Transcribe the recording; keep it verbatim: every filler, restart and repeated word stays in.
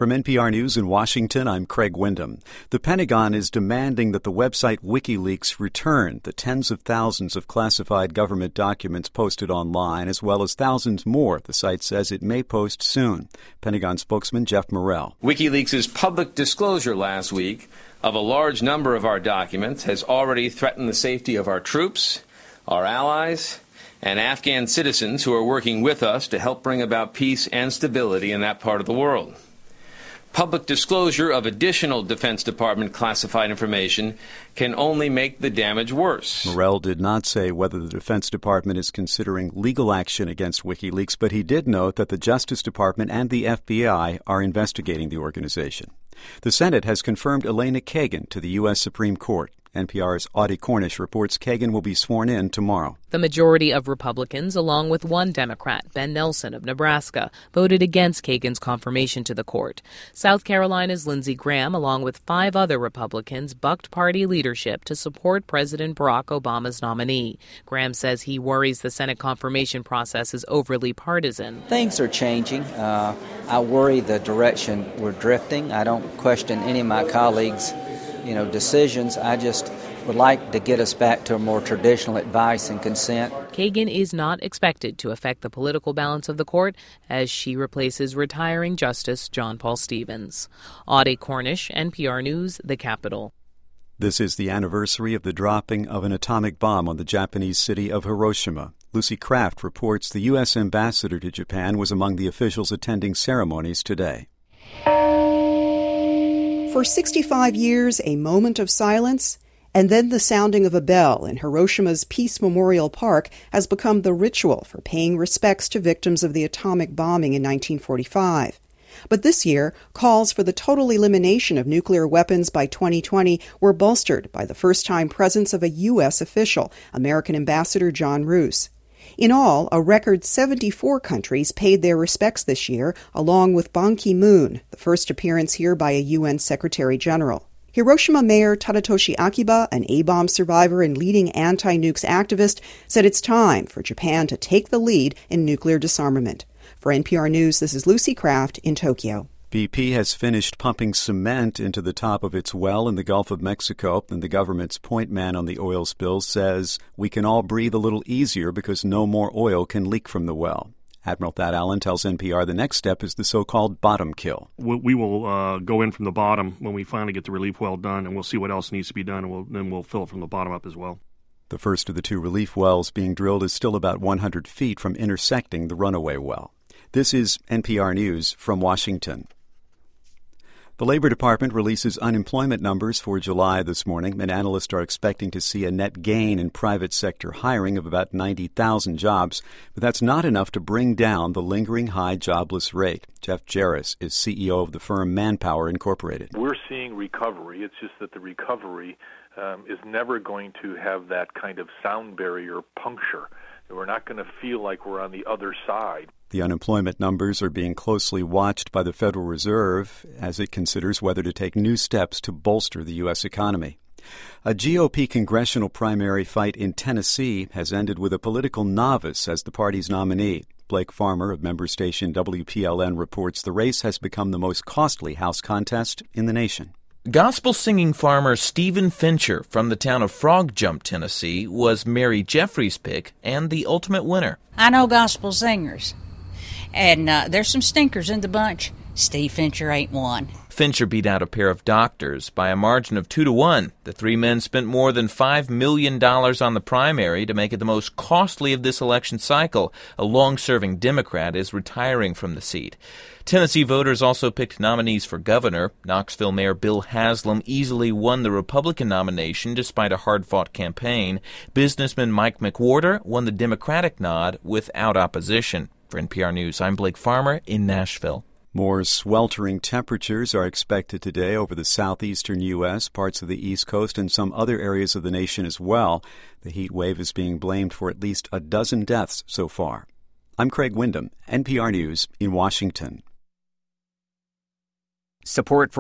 From N P R News in Washington, I'm Craig Windham. The Pentagon is demanding that the website WikiLeaks return the tens of thousands of classified government documents posted online, as well as thousands more the site says it may post soon. Pentagon spokesman Jeff Morrell. WikiLeaks' public disclosure last week of a large number of our documents has already threatened the safety of our troops, our allies, and Afghan citizens who are working with us to help bring about peace and stability in that part of the world. Public disclosure of additional Defense Department classified information can only make the damage worse. Morrell did not say whether the Defense Department is considering legal action against WikiLeaks, but he did note that the Justice Department and the F B I are investigating the organization. The Senate has confirmed Elena Kagan to the U S Supreme Court. N P R's Audie Cornish reports Kagan will be sworn in tomorrow. The majority of Republicans, along with one Democrat, Ben Nelson of Nebraska, voted against Kagan's confirmation to the court. South Carolina's Lindsey Graham, along with five other Republicans, bucked party leadership to support President Barack Obama's nominee. Graham says he worries the Senate confirmation process is overly partisan. Things are changing. Uh, I worry the direction we're drifting. I don't question any of my colleagues' you know, decisions. I just would like to get us back to a more traditional advice and consent. Kagan is not expected to affect the political balance of the court as she replaces retiring Justice John Paul Stevens. Audie Cornish, N P R News, The Capitol. This is the anniversary of the dropping of an atomic bomb on the Japanese city of Hiroshima. Lucy Kraft reports the U S ambassador to Japan was among the officials attending ceremonies today. For sixty-five years, a moment of silence, and then the sounding of a bell in Hiroshima's Peace Memorial Park has become the ritual for paying respects to victims of the atomic bombing in nineteen forty-five. But this year, calls for the total elimination of nuclear weapons by twenty twenty were bolstered by the first-time presence of a U S official, American Ambassador John Roos. In all, a record seventy-four countries paid their respects this year, along with Ban Ki-moon, the first appearance here by a U N Secretary General. Hiroshima Mayor Tadatoshi Akiba, an A-bomb survivor and leading anti-nukes activist, said it's time for Japan to take the lead in nuclear disarmament. For N P R News, this is Lucy Kraft in Tokyo. B P has finished pumping cement into the top of its well in the Gulf of Mexico, and the government's point man on the oil spill says we can all breathe a little easier because no more oil can leak from the well. Admiral Thad Allen tells N P R the next step is the so-called bottom kill. We will uh, go in from the bottom when we finally get the relief well done, and we'll see what else needs to be done, and we'll, then we'll fill it from the bottom up as well. The first of the two relief wells being drilled is still about one hundred feet from intersecting the runaway well. This is N P R News from Washington. The Labor Department releases unemployment numbers for July this morning, and analysts are expecting to see a net gain in private sector hiring of about ninety thousand jobs, but that's not enough to bring down the lingering high jobless rate. Jeff Jarris is C E O of the firm Manpower Incorporated. We're seeing recovery. It's just that the recovery um, is never going to have that kind of sound barrier puncture. We're not going to feel like we're on the other side. The unemployment numbers are being closely watched by the Federal Reserve as it considers whether to take new steps to bolster the U S economy. A G O P congressional primary fight in Tennessee has ended with a political novice as the party's nominee. Blake Farmer of member station W P L N reports the race has become the most costly House contest in the nation. Gospel-singing farmer Stephen Fincher from the town of Frog Jump, Tennessee, was Mary Jeffries' pick and the ultimate winner. I know gospel singers, and uh, there's some stinkers in the bunch. Steve Fincher ain't one. Fincher beat out a pair of doctors by a margin of two to one. The three men spent more than five million dollars on the primary to make it the most costly of this election cycle. A long-serving Democrat is retiring from the seat. Tennessee voters also picked nominees for governor. Knoxville Mayor Bill Haslam easily won the Republican nomination despite a hard-fought campaign. Businessman Mike McWhorter won the Democratic nod without opposition. For N P R News, I'm Blake Farmer in Nashville. More sweltering temperatures are expected today over the southeastern U S, parts of the East Coast, and some other areas of the nation as well. The heat wave is being blamed for at least a dozen deaths so far. I'm Craig Windham, N P R News in Washington. Support for